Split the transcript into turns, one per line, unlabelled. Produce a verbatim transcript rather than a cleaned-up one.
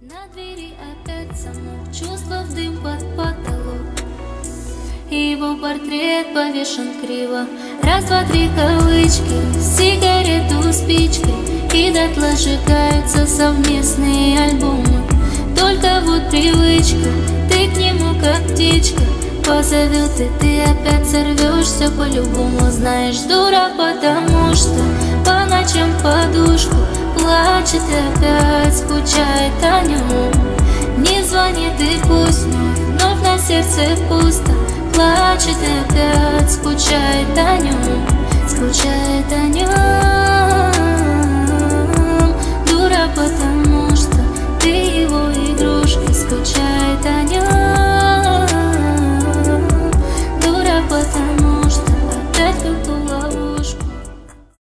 На двери опять замок, чувства в дым под потолок. Его портрет повешен криво. Раз, два, три кавычки, сигарету спичкой, и дотла сжигаются совместные альбомы. Только вот привычка, ты к нему как птичка. Позовет и ты опять сорвешься по-любому. Знаешь, дура, потому что по ночам подушку плачет и опять скучает о нем. Не звонит и пусть вновь, вновь на сердце пусто. Плачет и опять скучает о нем, скучает о нем.